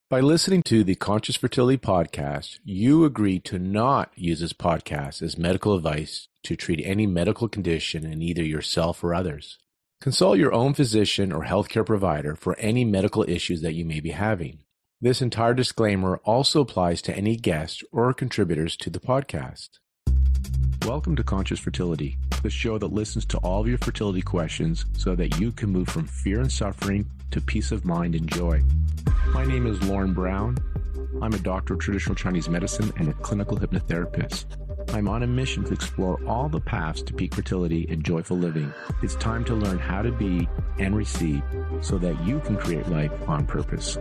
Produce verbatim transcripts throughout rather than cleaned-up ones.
By listening to the Conscious Fertility Podcast, you agree to not use this podcast as medical advice to treat any medical condition in either yourself or others. Consult your own physician or healthcare provider for any medical issues that you may be having. This entire disclaimer also applies to any guests or contributors to the podcast. Welcome to Conscious Fertility, the show that listens to all of your fertility questions so that you can move from fear and suffering to peace of mind and joy. My name is Lauren Brown. I'm a doctor of traditional Chinese medicine and a clinical hypnotherapist. I'm on a mission to explore all the paths to peak fertility and joyful living. It's time to learn how to be and receive so that you can create life on purpose.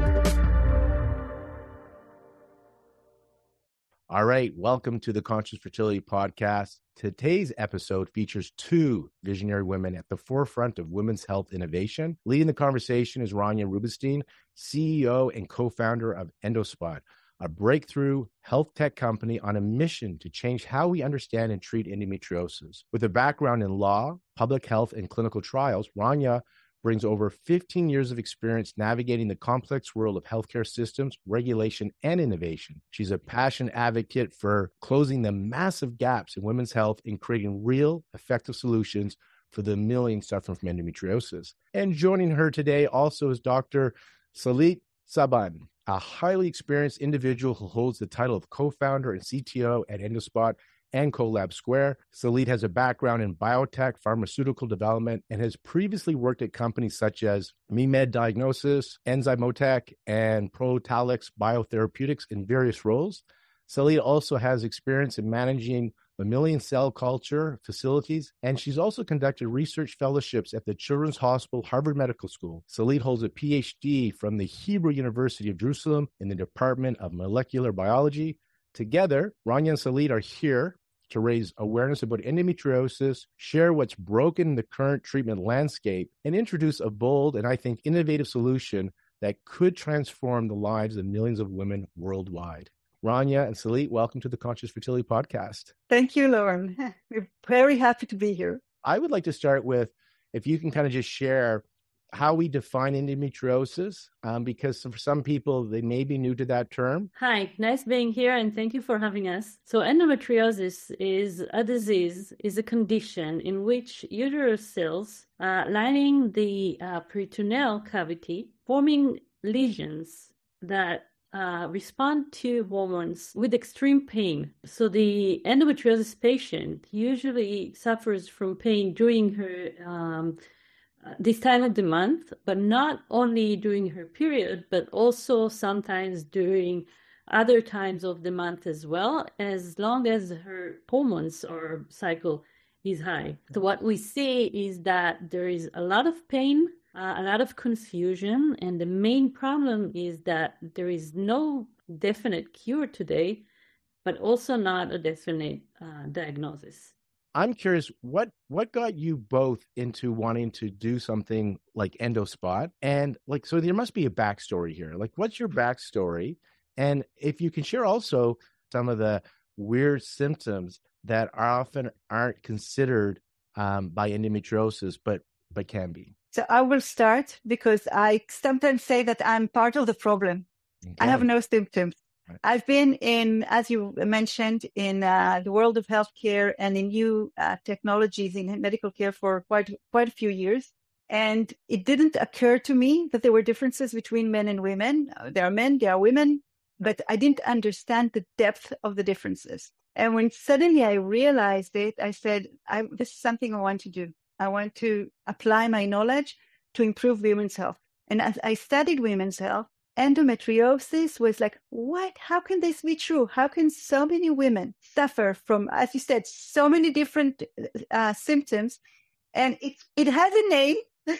All right, welcome to the Conscious Fertility Podcast. Today's episode features two visionary women at the forefront of women's health innovation. Leading the conversation is Rania Rubinstein, C E O and co-founder of EndoSpot, a breakthrough health tech company on a mission to change how we understand and treat endometriosis. With a background in law, public health, and clinical trials, Rania brings over fifteen years of experience navigating the complex world of healthcare systems, regulation, and innovation. She's a passionate advocate for closing the massive gaps in women's health and creating real, effective solutions for the millions suffering from endometriosis. And joining her today also is Doctor Salit Saban, a highly experienced individual who holds the title of co-founder and C T O at EndoSpot and CoLab Square. Salit has a background in biotech, pharmaceutical development, and has previously worked at companies such as MeMed Diagnosis, Enzymotech, and Protalix Biotherapeutics in various roles. Salit also has experience in managing mammalian cell culture facilities, and she's also conducted research fellowships at the Children's Hospital, Harvard Medical School. Salit holds a P H D from the Hebrew University of Jerusalem in the Department of Molecular Biology. Together, Rania and Salit are here to raise awareness about endometriosis, share what's broken in the current treatment landscape, and introduce a bold and I think innovative solution that could transform the lives of millions of women worldwide. Rania and Salit, welcome to the Conscious Fertility Podcast. Thank you, Lauren. We're very happy to be here. I would like to start with, if you can kind of just share how we define endometriosis, um, because for some people, they may be new to that term. Hi, nice being here, and thank you for having us. So endometriosis is a disease, is a condition in which uterus cells uh, lining the uh, peritoneal cavity, forming lesions that uh, respond to hormones with extreme pain. So the endometriosis patient usually suffers from pain during her um, this time of the month, but not only during her period, but also sometimes during other times of the month as well, as long as her hormones or cycle is high. So what we see is that there is a lot of pain, uh, a lot of confusion, and the main problem is that there is no definite cure today, but also not a definite uh, diagnosis. I'm curious, what what got you both into wanting to do something like EndoSpot? And like, so there must be a backstory here. Like, what's your backstory? And if you can share also some of the weird symptoms that are often aren't considered um, by endometriosis, but but can be. So I will start because I sometimes say that I'm part of the problem. Okay. I have no symptoms. I've been in, as you mentioned, in uh, the world of healthcare and in new uh, technologies in medical care for quite quite a few years. And it didn't occur to me that there were differences between men and women. There are men, there are women, but I didn't understand the depth of the differences. And when suddenly I realized it, I said, I, this is something I want to do. I want to apply my knowledge to improve women's health. And as I studied women's health, endometriosis was like, what? How can this be true? How can so many women suffer from, as you said, so many different uh, symptoms? And it it has a name,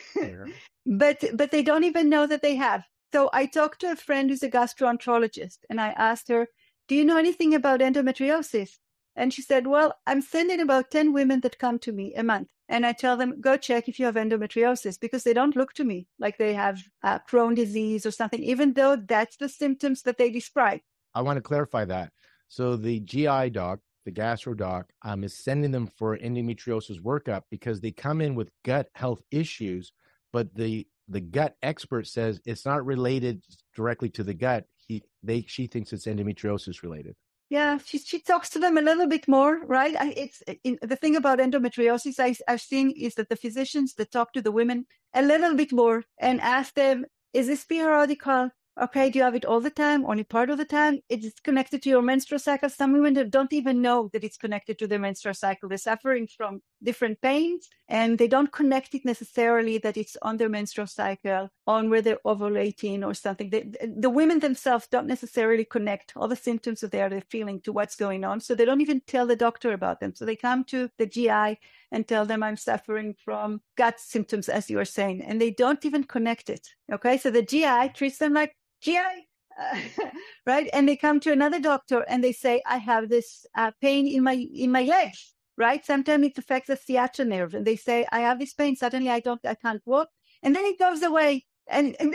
but but they don't even know that they have. So I talked to a friend who's a gastroenterologist, and I asked her, do you know anything about endometriosis? And she said, well, I'm sending about ten women that come to me a month. And I tell them, go check if you have endometriosis, because they don't look to me like they have uh, Crohn's disease or something, even though that's the symptoms that they describe. I want to clarify that. So the G I doc, the gastro doc, um, is sending them for endometriosis workup because they come in with gut health issues, but the the gut expert says it's not related directly to the gut. He, they, she thinks it's endometriosis related. Yeah, she she talks to them a little bit more, right? I, it's in, the thing about endometriosis I, I've seen is that the physicians that talk to the women a little bit more and ask them, is this periodical? Okay, do you have it all the time? Only part of the time? It's connected to your menstrual cycle. Some women don't even know that it's connected to their menstrual cycle. They're suffering from different pains and they don't connect it necessarily that it's on their menstrual cycle, on where they're ovulating or something. They, the women themselves don't necessarily connect all the symptoms that they are feeling to what's going on. So they don't even tell the doctor about them. So they come to the G I and tell them I'm suffering from gut symptoms, as you were saying, and they don't even connect it. Okay, so the G I treats them like G I, uh, right? And they come to another doctor and they say, I have this uh, pain in my in my legs, right? Sometimes it affects the sciatica nerve, and they say, I have this pain. Suddenly, I don't, I can't walk, and then it goes away, and and,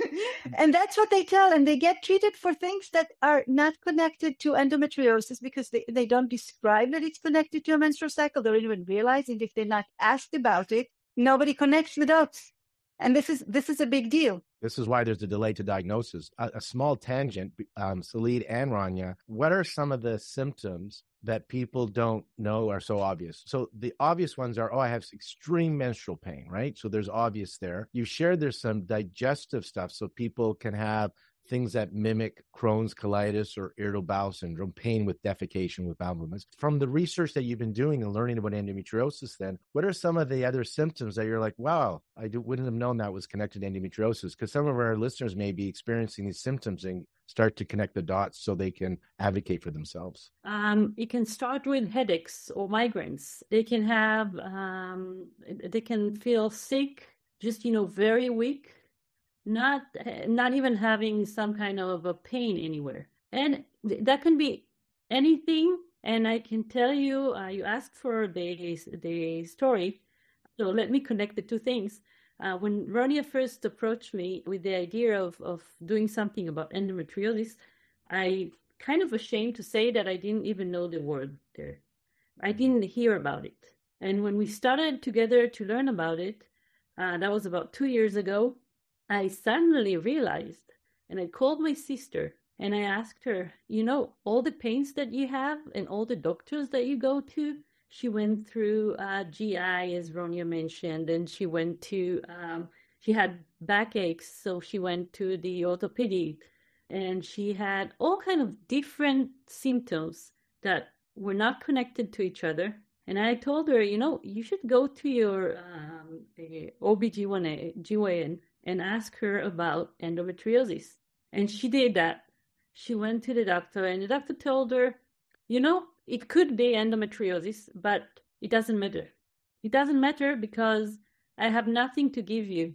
and that's what they tell, and they get treated for things that are not connected to endometriosis because they, they don't describe that it's connected to a menstrual cycle. They don't even realize it. If they're not asked about it, nobody connects the dots, and this is this is a big deal. This is why there's a delay to diagnosis. A, a small tangent, um, Salid and Rania, what are some of the symptoms that people don't know are so obvious? So the obvious ones are, oh, I have extreme menstrual pain, right? So there's obvious there. You shared there's some digestive stuff, so people can have things that mimic Crohn's colitis or irritable bowel syndrome, pain with defecation with bowel movements. From the research that you've been doing and learning about endometriosis then, what are some of the other symptoms that you're like, wow, I do, wouldn't have known that was connected to endometriosis? Because some of our listeners may be experiencing these symptoms and start to connect the dots so they can advocate for themselves. Um, it can start with headaches or migraines. They can have, um, they can feel sick, just, you know, very weak. Not not even having some kind of a pain anywhere. And th- that can be anything. And I can tell you, uh, you asked for the, the story. So let me connect the two things. Uh, when Rania first approached me with the idea of, of doing something about endometriosis, I kind of ashamed to say that I didn't even know the word there. I didn't hear about it. And when we started together to learn about it, uh, that was about two years ago, I suddenly realized, and I called my sister and I asked her, you know, all the pains that you have and all the doctors that you go to. She went through uh, G I, as Rania mentioned, and she went to, um, she had backaches, so she went to the orthopedic, and she had all kind of different symptoms that were not connected to each other. And I told her, you know, you should go to your um, O B G Y N and ask her about endometriosis. And she did that. She went to the doctor, and the doctor told her, you know, it could be endometriosis, but it doesn't matter. It doesn't matter because I have nothing to give you.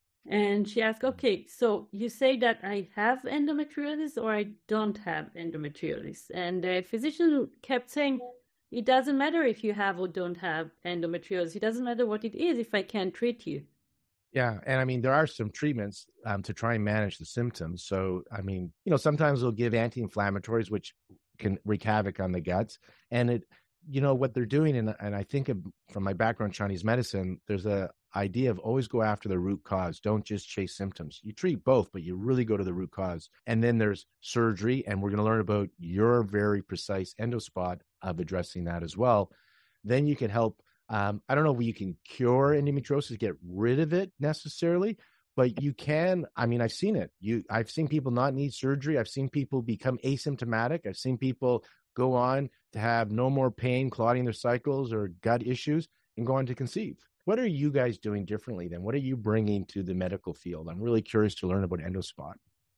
And she asked, okay, so you say that I have endometriosis or I don't have endometriosis? And the physician kept saying, it doesn't matter if you have or don't have endometriosis. It doesn't matter what it is if I can't treat you. Yeah. And I mean, there are some treatments um, to try and manage the symptoms. So, I mean, you know, sometimes they'll give anti-inflammatories, which can wreak havoc on the guts. And it, you know, what they're doing, and, and I think of, from my background, Chinese medicine, there's a idea of always go after the root cause. Don't just chase symptoms. You treat both, but you really go to the root cause. And then there's surgery. And we're going to learn about your very precise endospot of addressing that as well. Then you can help. Um, I don't know if you can cure endometriosis, get rid of it necessarily, but you can. I mean, I've seen it. You, I've seen people not need surgery. I've seen people become asymptomatic. I've seen people go on to have no more pain, clotting their cycles or gut issues, and go on to conceive. What are you guys doing differently then? What are you bringing to the medical field? I'm really curious to learn about EndoSpot.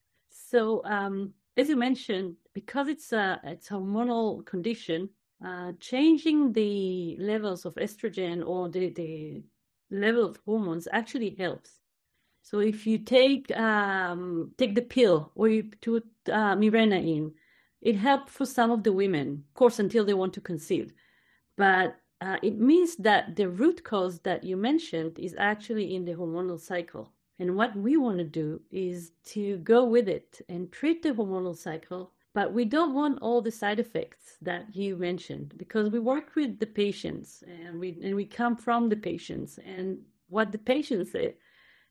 So, um, as you mentioned, because it's a it's a hormonal condition, uh, changing the levels of estrogen or the, the level of hormones actually helps. So if you take um, take the pill or you put uh, Mirena in, it helps for some of the women, of course, until they want to conceive. But uh, it means that the root cause that you mentioned is actually in the hormonal cycle. And what we want to do is to go with it and treat the hormonal cycle. But we don't want all the side effects that you mentioned, because we work with the patients and we and we come from the patients. And what the patients say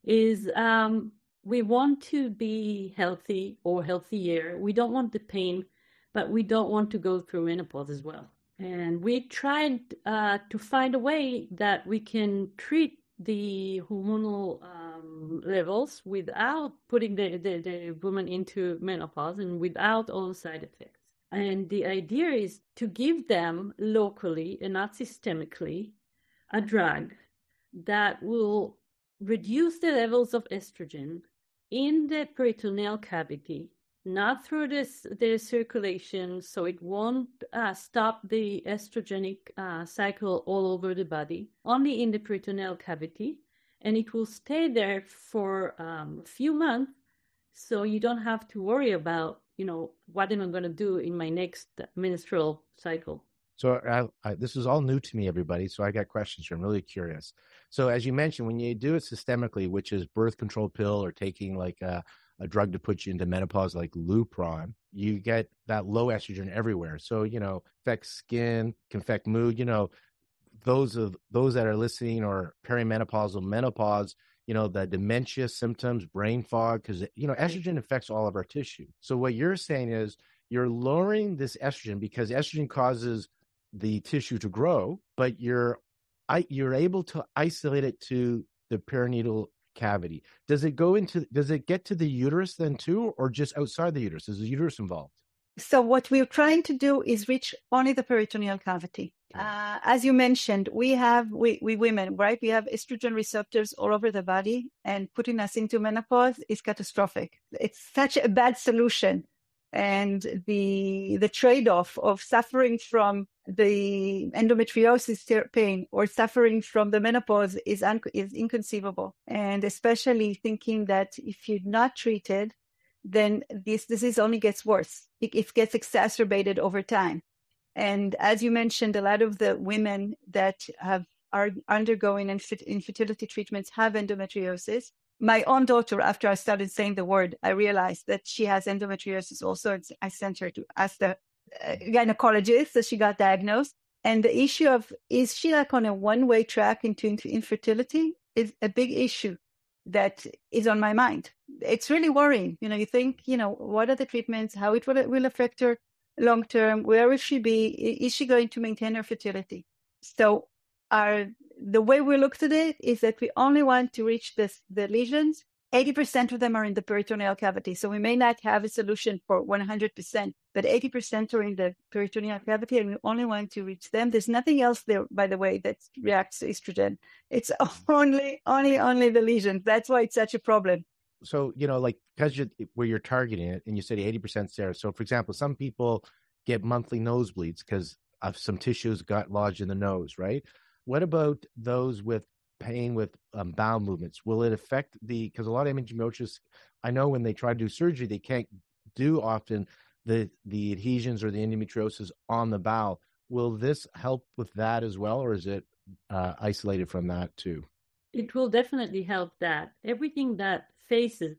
is um, we want to be healthy or healthier. We don't want the pain, but we don't want to go through menopause as well. And we tried uh, to find a way that we can treat the hormonal um, levels without putting the, the, the woman into menopause and without all the side effects. And the idea is to give them locally and not systemically a drug that will reduce the levels of estrogen in the peritoneal cavity, not through this, the circulation, so it won't uh, stop the estrogenic uh, cycle all over the body, only in the peritoneal cavity, and it will stay there for um, a few months, so you don't have to worry about, you know, what am I going to do in my next menstrual cycle. So I, I, this is all new to me, everybody. So I got questions here. I'm really curious. So as you mentioned, when you do it systemically, which is birth control pill or taking like a, a drug to put you into menopause like Lupron, you get that low estrogen everywhere. So, you know, affects skin, can affect mood. You know, those of those that are listening or perimenopausal, menopause, you know, the dementia symptoms, brain fog, because, you know, estrogen affects all of our tissue. So what you're saying is you're lowering this estrogen because estrogen causes the tissue to grow, but you're I, you're able to isolate it to the perinatal cavity. Does it go into, does it get to the uterus then too, or just outside the uterus? Is the uterus involved? So what we're trying to do is reach only the peritoneal cavity. Okay. Uh, as you mentioned, we have, we, we women, right? We have estrogen receptors all over the body, and putting us into menopause is catastrophic. It's such a bad solution. And the the trade-off of suffering from the endometriosis pain or suffering from the menopause is un- is inconceivable. And especially thinking that if you're not treated, then this disease only gets worse. It, it gets exacerbated over time. And as you mentioned, a lot of the women that have are undergoing infer- infertility treatments have endometriosis. My own daughter, after I started saying the word, I realized that she has endometriosis also. And I sent her to ask the uh, gynecologist, so she got diagnosed. And the issue of, is she like on a one-way track into, into infertility is a big issue that is on my mind. It's really worrying. You know, you think, you know, what are the treatments, how it will, will affect her long-term, where will she be, is she going to maintain her fertility? So our the way we looked at it is that we only want to reach this, the lesions. eighty percent of them are in the peritoneal cavity. So we may not have a solution for one hundred percent, but eighty percent are in the peritoneal cavity, and we only want to reach them. There's nothing else there, by the way, that reacts to estrogen. It's only, only, only the lesions. That's why it's such a problem. So, you know, like, because you're where you're targeting it, and you said eighty percent there. So, for example, some people get monthly nosebleeds because of some tissues got lodged in the nose, right? What about those with pain with um, bowel movements? Will it affect the, because a lot of endometriosis, I know when they try to do surgery, they can't do often the, the adhesions or the endometriosis on the bowel. Will this help with that as well, or is it uh, isolated from that too? It will definitely help that. Everything that faces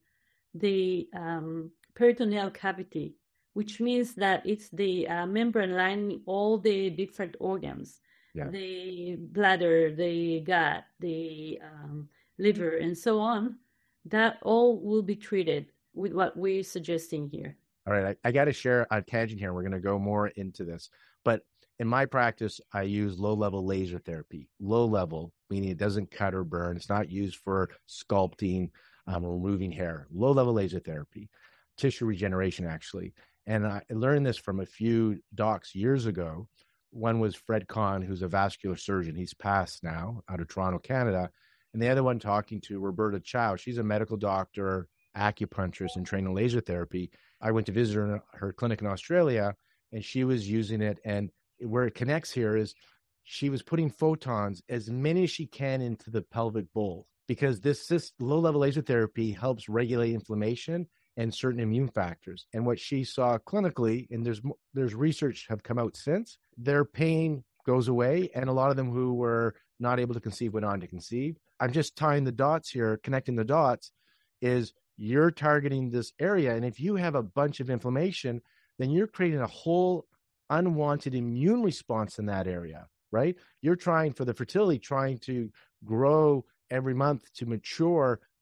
the um, peritoneal cavity, which means that it's the uh, membrane lining all the different organs. Yeah. The bladder, the gut, the um, liver, and so on, that all will be treated with what we're suggesting here. All right. I, I got to share a tangent here. We're going to go more into this. But in my practice, I use low-level laser therapy. Low-level, meaning it doesn't cut or burn. It's not used for sculpting um, or removing hair. Low-level laser therapy, tissue regeneration, actually. And I learned this from a few docs years ago. One was Fred Kahn, who's a vascular surgeon. He's passed now, out of Toronto, Canada. And the other one talking to Roberta Chow. She's a medical doctor, acupuncturist, and trained in laser therapy. I went to visit her in her clinic in Australia, and she was using it. And where it connects here is she was putting photons, as many as she can, into the pelvic bowl, because this, this low-level laser therapy helps regulate inflammation and certain immune factors. And what she saw clinically, and there's there's research have come out since, their pain goes away, and a lot of them who were not able to conceive went on to conceive. I'm just tying the dots here, connecting the dots, is you're targeting this area, and if you have a bunch of inflammation, then you're creating a whole unwanted immune response in that area, right? You're trying for the fertility, trying to grow every month to mature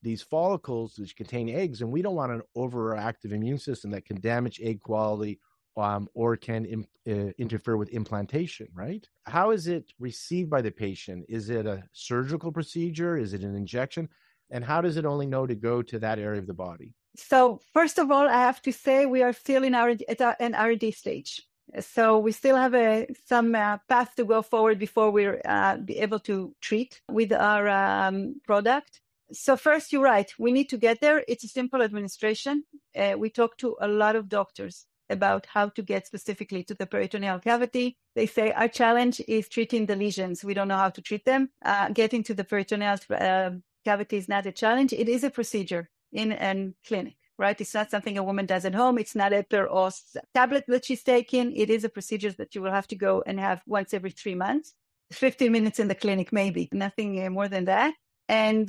these follicles which contain eggs, and we don't want an overactive immune system that can damage egg quality um, or can im- uh, interfere with implantation, right? How is it received by the patient? Is it a surgical procedure? Is it an injection? And how does it only know to go to that area of the body? So first of all, I have to say we are still in our at an R and D stage. So we still have a, some uh, path to go forward before we're uh, be able to treat with our um, product. So first, you're right. We need to get there. It's a simple administration. Uh, we talk to a lot of doctors about how to get specifically to the peritoneal cavity. They say our challenge is treating the lesions. We don't know how to treat them. Uh, getting to the peritoneal uh, cavity is not a challenge. It is a procedure in a clinic, right? It's not something a woman does at home. It's not a pill or tablet that she's taking. It is a procedure that you will have to go and have once every three months, fifteen minutes in the clinic, maybe, nothing more than that. And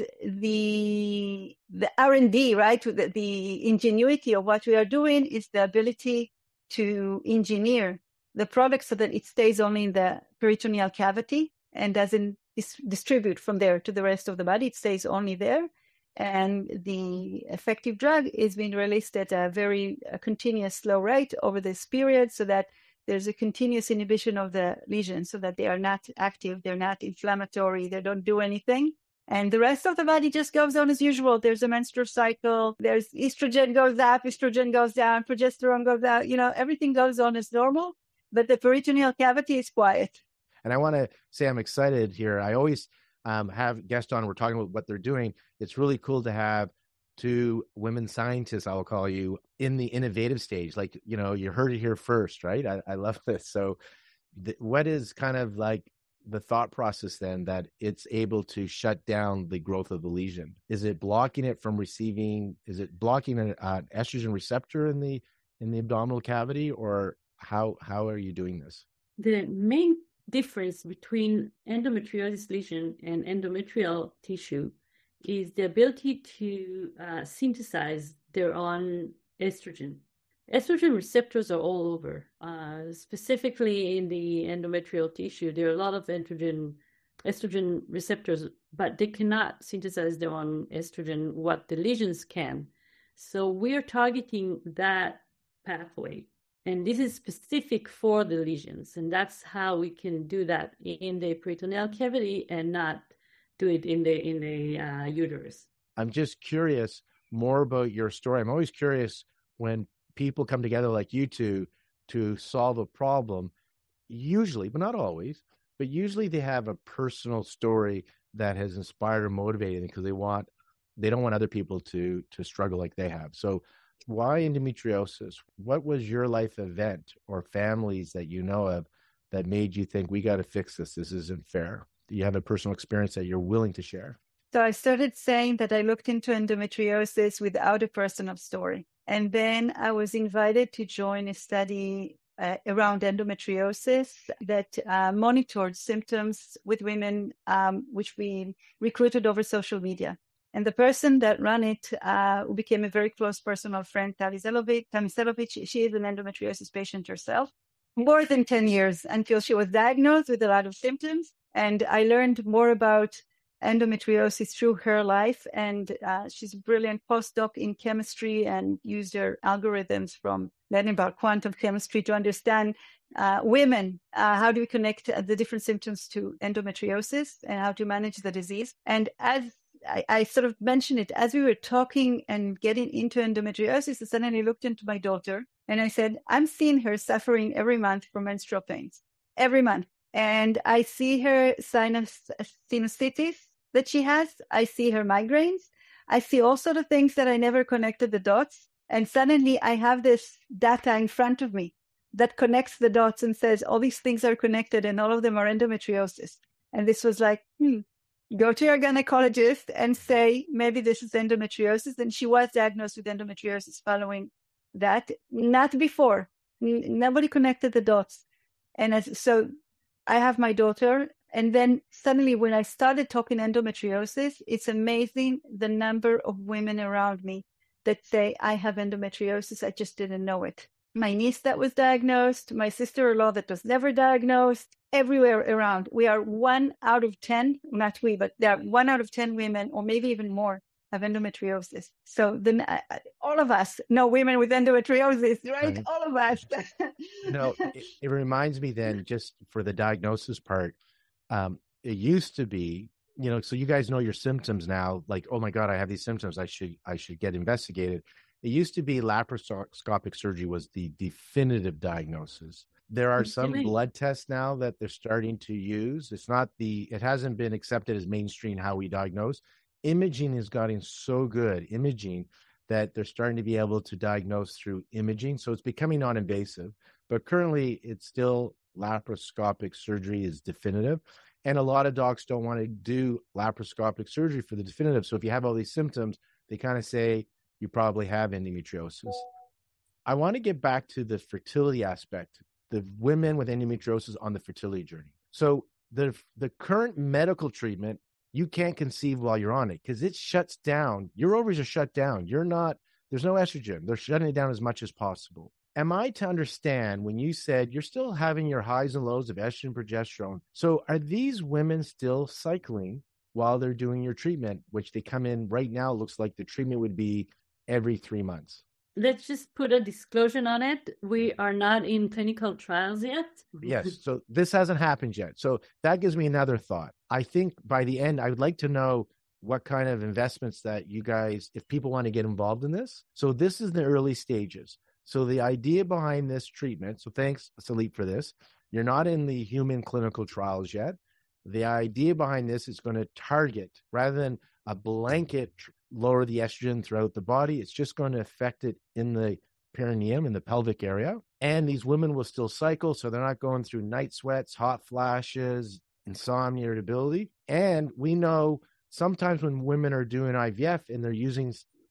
the the R and D, right, the, the ingenuity of what we are doing is the ability to engineer the product so that it stays only in the peritoneal cavity and doesn't dis- distribute from there to the rest of the body. It stays only there. And the effective drug is being released at a very a continuous slow rate over this period so that there's a continuous inhibition of the lesions so that they are not active, they're not inflammatory, they don't do anything. And the rest of the body just goes on as usual. There's a menstrual cycle. There's estrogen goes up, estrogen goes down, progesterone goes out. You know, everything goes on as normal, but the peritoneal cavity is quiet. And I want to say I'm excited here. I always um, have guests on. We're talking about what they're doing. It's really cool to have two women scientists, I'll call you, in the innovative stage. Like, you know, you heard it here first, right? I, I love this. So th- what is kind of like the thought process then that it's able to shut down the growth of the lesion? Is it blocking it from receiving, is it blocking an, uh, estrogen receptor in the in the abdominal cavity, or how how are you doing this? The main difference between endometriosis lesion and endometrial tissue is the ability to uh, synthesize their own estrogen. Estrogen receptors are all over, uh, specifically in the endometrial tissue. There are a lot of estrogen, estrogen receptors, but they cannot synthesize their own estrogen, what the lesions can. So we're targeting that pathway. And this is specific for the lesions. And that's how we can do that in the peritoneal cavity and not do it in the, in the uh, uterus. I'm just curious more about your story. I'm always curious when people come together like you two to solve a problem, usually, but not always, but usually they have a personal story that has inspired or motivated them because they want, they don't want other people to, to struggle like they have. So why endometriosis? What was your life event or families that you know of that made you think we got to fix this? This isn't fair. Do you have a personal experience that you're willing to share? So I started saying that I looked into endometriosis without a personal story. And then I was invited to join a study uh, around endometriosis that uh, monitored symptoms with women, um, which we recruited over social media. And the person that ran it uh, who became a very close personal friend, Tami Selovich, she is an endometriosis patient herself, more than ten years until she was diagnosed with a lot of symptoms. And I learned more about endometriosis through her life, and uh, she's a brilliant postdoc in chemistry and used her algorithms from learning about quantum chemistry to understand uh, women, uh, how do we connect the different symptoms to endometriosis and how to manage the disease. And as I, I sort of mentioned it, as we were talking and getting into endometriosis, I suddenly looked into my daughter and I said, I'm seeing her suffering every month from menstrual pains, every month. And I see her sinus, sinusitis that she has. I see her migraines. I see all sort of things that I never connected the dots. And suddenly I have this data in front of me that connects the dots and says all these things are connected and all of them are endometriosis. And this was like, hmm, go to your gynecologist and say, maybe this is endometriosis. And she was diagnosed with endometriosis following that, not before. N- nobody connected the dots. And as, so I have my daughter, and then suddenly when I started talking endometriosis, it's amazing the number of women around me that say, I have endometriosis, I just didn't know it. My niece that was diagnosed, my sister-in-law that was never diagnosed, everywhere around. We are one out of ten, not we, but there are one out of ten women, or maybe even more, have endometriosis. So then uh, all of us know women with endometriosis, right? right. All of us. You know, it, it reminds me then, just for the diagnosis part, um, it used to be, you know, so you guys know your symptoms now, like, oh my God, I have these symptoms. I should, I should get investigated. It used to be laparoscopic surgery was the definitive diagnosis. There are some blood tests now that they're starting to use. It's not the, it hasn't been accepted as mainstream how we diagnose. Imaging is getting so good, imaging, that they're starting to be able to diagnose through imaging. So it's becoming non-invasive, but currently it's still laparoscopic surgery is definitive. And a lot of docs don't want to do laparoscopic surgery for the definitive. So if you have all these symptoms, they kind of say you probably have endometriosis. I want to get back to the fertility aspect, the women with endometriosis on the fertility journey. So the the current medical treatment, you can't conceive while you're on it because it shuts down. Your ovaries are shut down. You're not, there's no estrogen. They're shutting it down as much as possible. Am I to understand when you said you're still having your highs and lows of estrogen, progesterone? So are these women still cycling while they're doing your treatment, which they come in right now, looks like the treatment would be every three months? Let's just put a disclosure on it. We are not in clinical trials yet. Yes. So this hasn't happened yet. So that gives me another thought. I think by the end, I would like to know what kind of investments that you guys, if people want to get involved in this. So this is the early stages. So the idea behind this treatment, so thanks, Salit, for this. You're not in the human clinical trials yet. The idea behind this is going to target, rather than a blanket lower the estrogen throughout the body, it's just going to affect it in the perineum, in the pelvic area. And these women will still cycle, so they're not going through night sweats, hot flashes, insomnia, irritability. And we know sometimes when women are doing I V F and they're using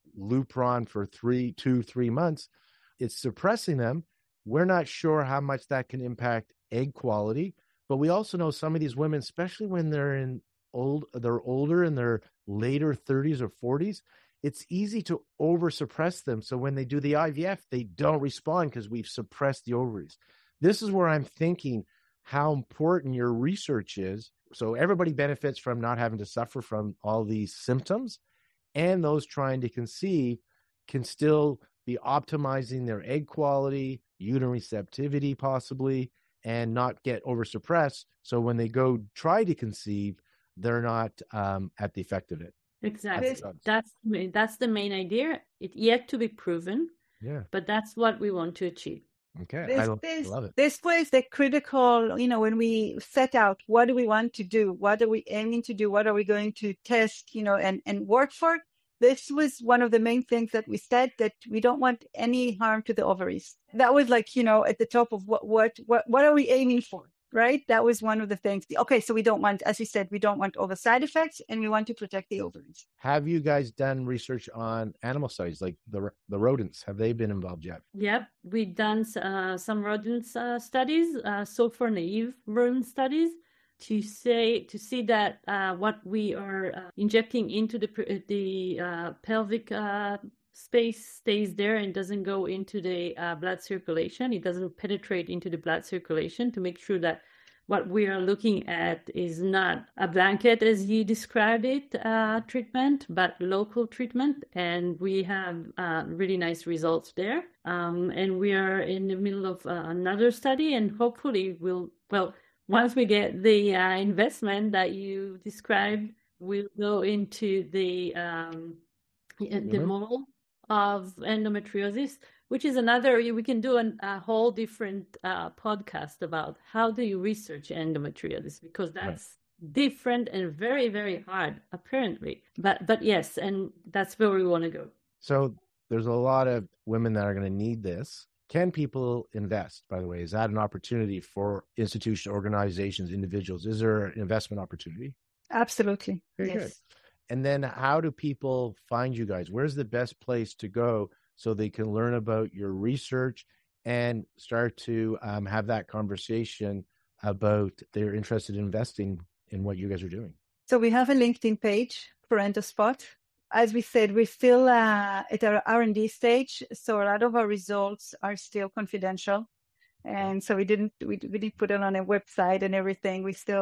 Lupron for three, two, three months, it's suppressing them. We're not sure how much that can impact egg quality, but we also know some of these women, especially when they're in old, they're older in their later thirties or forties, it's easy to over suppress them. So when they do the I V F, they don't respond because we've suppressed the ovaries. This is where I'm thinking how important your research is. So everybody benefits from not having to suffer from all these symptoms, and those trying to conceive can still be optimizing their egg quality, uterine receptivity possibly, and not get over suppressed. So when they go try to conceive, they're not um, at the effect of it. Exactly. That's that's the main idea. It's yet to be proven. Yeah. But that's what we want to achieve. Okay. This, I, love, this, I love it. This was the critical, you know, when we set out, what do we want to do? What are we aiming to do? What are we going to test, you know, and, and work for? This was one of the main things that we said, that we don't want any harm to the ovaries. That was like, you know, at the top of what, what, what, what are we aiming for, right? That was one of the things. Okay, so we don't want, as you said, we don't want all the side effects, and we want to protect the ovaries. Have you guys done research on animal studies, like the the rodents? Have they been involved yet? Yep, we've done uh, some rodent uh, studies, uh, so for naive rodent studies, to say to see that uh, what we are uh, injecting into the the uh, pelvic uh, space stays there and doesn't go into the uh, blood circulation. It doesn't penetrate into the blood circulation, to make sure that what we are looking at is not a blanket, as you described it, uh, treatment, but local treatment. And we have uh, really nice results there. Um, and we are in the middle of uh, another study, and hopefully we'll, well, once we get the uh, investment that you described, we'll go into the um, mm-hmm. the model of endometriosis, which is another, we can do an, a whole different uh, podcast about how do you research endometriosis, because that's right. different and very, very hard, apparently. But but yes, and that's where we want to go. So there's a lot of women that are going to need this. Can people invest, by the way? Is that an opportunity for institutions, organizations, individuals? Is there an investment opportunity? Absolutely. Very yes. good. And then how do people find you guys? Where's the best place to go so they can learn about your research and start to um, have that conversation about they're interested in investing in what you guys are doing? So we have a LinkedIn page for EndoSpot. As we said, we're still uh, at our R and D stage, so a lot of our results are still confidential. And so we didn't we, we didn't put it on a website and everything. We still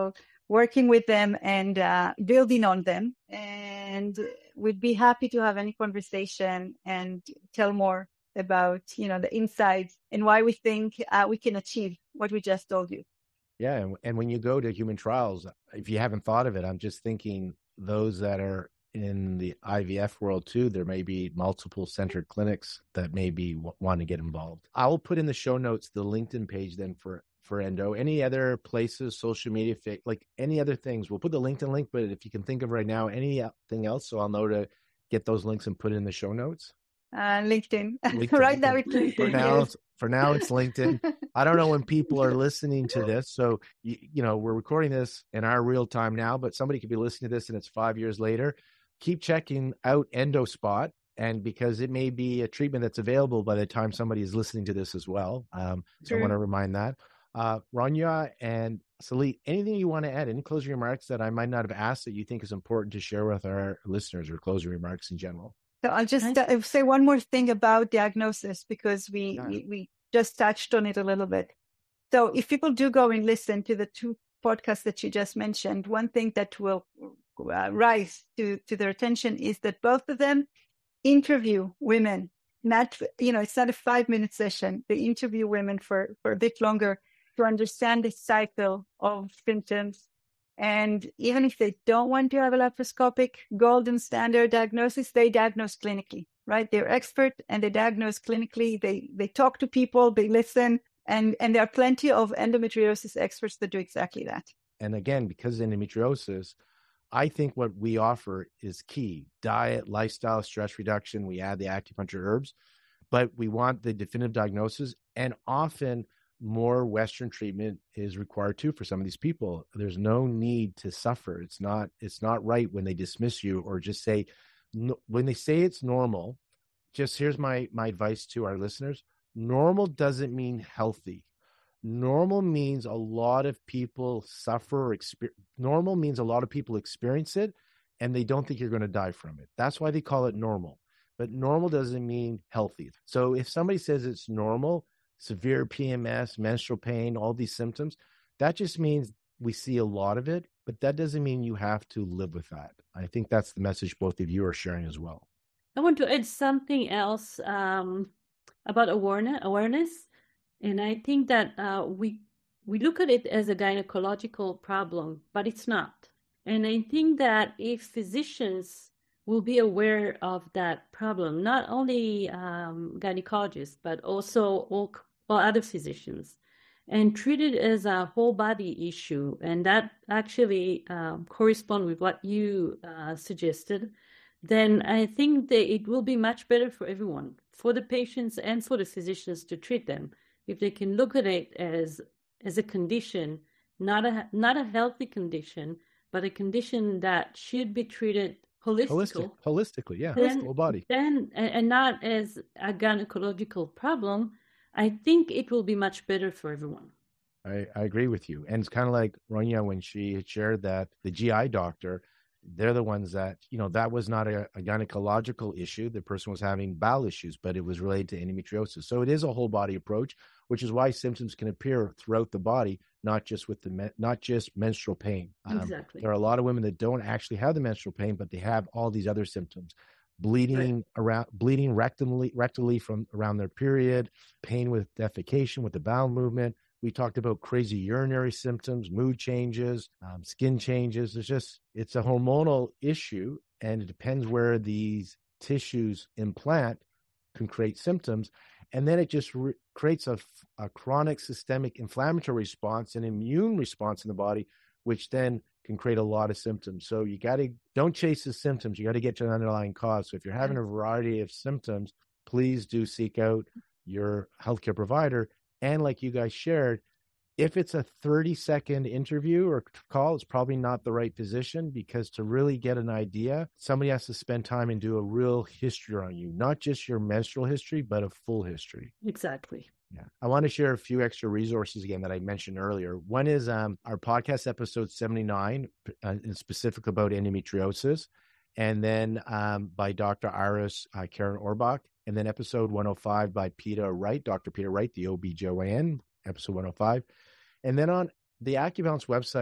working with them and uh, building on them. And we'd be happy to have any conversation and tell more about, you know, the insights and why we think uh, we can achieve what we just told you. Yeah. And, and when you go to human trials, if you haven't thought of it, I'm just thinking those that are in the I V F world too, there may be multiple centered clinics that maybe w- want to get involved. I will put in the show notes the LinkedIn page then for, for Endo. Any other places, social media, like any other things, we'll put the LinkedIn link, but if you can think of right now, anything else, so I'll know to get those links and put it in the show notes. Uh, LinkedIn. LinkedIn. Right now it's LinkedIn. For now, Yes. it's, for now it's LinkedIn. I don't know when people are listening to this. So, you, you know, we're recording this in our real time now, but somebody could be listening to this and it's five years later. Keep checking out EndoSpot, and because it may be a treatment that's available by the time somebody is listening to this as well. Um, so Sure. I want to remind that. Uh, Rania and Salit, anything you want to add? Any closing remarks that I might not have asked that you think is important to share with our listeners, or closing remarks in general? So I'll just uh, say one more thing about diagnosis, because we, Yeah. we, we just touched on it a little bit. So if people do go and listen to the two podcasts that you just mentioned, one thing that will uh, rise to, to their attention is that both of them interview women. Not, you know, it's not a five minute session. They interview women for, for a bit longer to understand the cycle of symptoms. And even if they don't want to have a laparoscopic golden standard diagnosis, they diagnose clinically, right? They're expert and they diagnose clinically. They they talk to people, they listen, and, and there are plenty of endometriosis experts that do exactly that. And again, because of endometriosis, I think what we offer is key. Diet, lifestyle, stress reduction. We add the acupuncture herbs, but we want the definitive diagnosis, and often more Western treatment is required too for some of these people. There's no need to suffer. It's not, it's not right when they dismiss you or just say, no, when they say it's normal, just here's my, my advice to our listeners. Normal doesn't mean healthy. Normal means a lot of people suffer or experience. Normal means a lot of people experience it and they don't think you're going to die from it. That's why they call it normal. But normal doesn't mean healthy. So if somebody says it's normal, severe P M S, menstrual pain, all these symptoms, that just means we see a lot of it, but that doesn't mean you have to live with that. I think that's the message both of you are sharing as well. I want to add something else um, about awareness. Awareness, and I think that uh, we we look at it as a gynecological problem, but it's not. And I think that if physicians will be aware of that problem, not only um, gynecologists, but also all, all other physicians, and treat it as a whole body issue. And that actually um, corresponds with what you uh, suggested. Then I think that it will be much better for everyone, for the patients and for the physicians to treat them. If they can look at it as as a condition, not a not a healthy condition, but a condition that should be treated Holistic, holistically, yeah, then, whole body. Then, and not as a gynecological problem, I think it will be much better for everyone. I, I agree with you. And it's kind of like Rania, when she had shared that the G I doctor, they're the ones that, you know, that was not a, a gynecological issue. The person was having bowel issues, but it was related to endometriosis. So it is a whole body approach, which is why symptoms can appear throughout the body, not just with the me- not just menstrual pain. Um, exactly. There are a lot of women that don't actually have the menstrual pain, but they have all these other symptoms: bleeding right. around, bleeding rectally, rectally from around their period, pain with defecation, with the bowel movement. We talked about crazy urinary symptoms, mood changes, um, skin changes. It's just, it's a hormonal issue, and it depends where these tissues implant can create symptoms. And then it just re- creates a, a chronic systemic inflammatory response, an immune response in the body, which then can create a lot of symptoms. So you got to, don't chase the symptoms. You got to get to an underlying cause. So if you're having a variety of symptoms, please do seek out your healthcare provider. And like you guys shared, if it's a thirty second interview or call, it's probably not the right position, because to really get an idea, somebody has to spend time and do a real history on you, not just your menstrual history, but a full history. Exactly. Yeah. I want to share a few extra resources again that I mentioned earlier. One is um, our podcast episode seventy-nine, uh, specific about endometriosis, and then um, by Doctor Iris uh, Karen Orbach, and then episode one oh five by Peter Wright, Doctor Peter Wright, the O B G Y N, episode one oh five. And then on the AccuBalance website,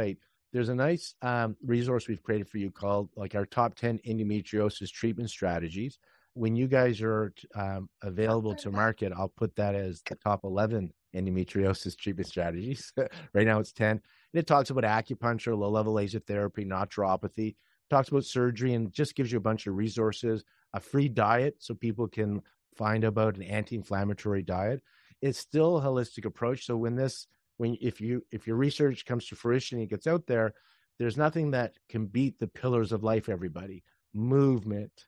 there's a nice um, resource we've created for you called like our top ten endometriosis treatment strategies. When you guys are um, available to market, I'll put that as the top eleven endometriosis treatment strategies. Right now it's ten. And it talks about acupuncture, low-level laser therapy, naturopathy, talks about surgery, and just gives you a bunch of resources, a free diet so people can find about an anti-inflammatory diet. It's still a holistic approach. So when this, when if you if your research comes to fruition and it gets out there, there's nothing that can beat the pillars of life, everybody. Movement,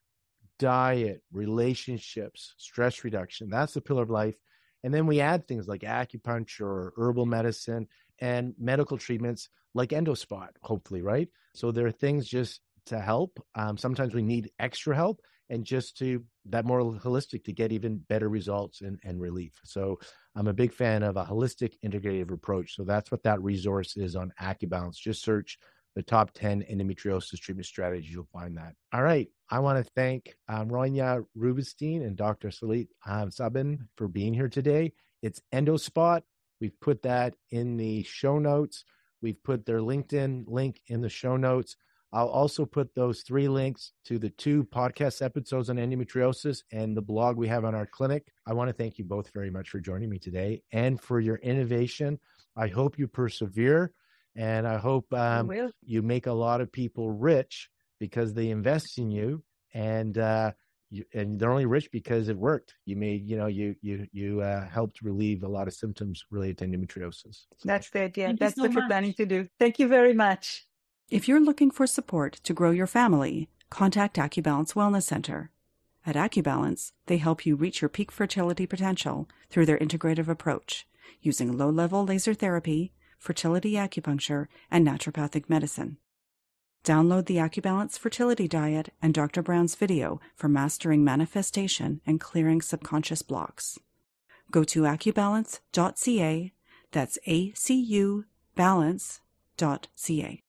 diet, relationships, stress reduction. That's the pillar of life. And then we add things like acupuncture, herbal medicine, and medical treatments like EndoSpot, hopefully, right? So there are things just to help. Um, sometimes we need extra help, and just to that more holistic to get even better results and, and relief. So I'm a big fan of a holistic integrative approach. So that's what that resource is on AccuBalance. Just search the top ten endometriosis treatment strategies. You'll find that. All right. I want to thank um, Rania Rubinstein and Doctor Salit um, Sabin for being here today. It's EndoSpot. We've put that in the show notes. We've put their LinkedIn link in the show notes. I'll also put those three links to the two podcast episodes on endometriosis and the blog we have on our clinic. I want to thank you both very much for joining me today and for your innovation. I hope you persevere, and I hope um, you make a lot of people rich because they invest in you, and uh, you, and they're only rich because it worked. You made, you know, you you you uh, helped relieve a lot of symptoms related to endometriosis. So. That's the idea. Thank That's so what much. we're planning to do. Thank you very much. If you're looking for support to grow your family, contact AccuBalance Wellness Center. At AccuBalance, they help you reach your peak fertility potential through their integrative approach, using low-level laser therapy, fertility acupuncture, and naturopathic medicine. Download the AccuBalance Fertility Diet and Doctor Brown's video for mastering manifestation and clearing subconscious blocks. Go to accubalance dot c a, that's A C U balance dot c a.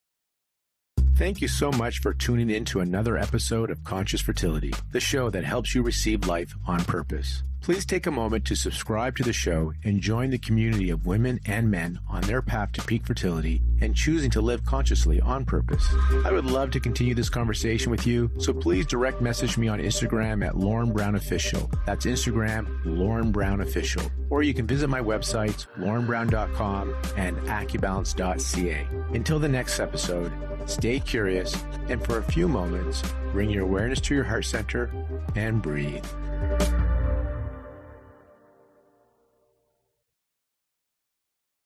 Thank you so much for tuning in to another episode of Conscious Fertility, the show that helps you receive life on purpose. Please take a moment to subscribe to the show and join the community of women and men on their path to peak fertility and choosing to live consciously on purpose. I would love to continue this conversation with you, so please direct message me on Instagram at Lauren Brown Official. That's Instagram, Lauren Brown Official. Or you can visit my websites, lauren brown dot com and accubalance dot c a. Until the next episode, stay curious, and for a few moments, bring your awareness to your heart center and breathe.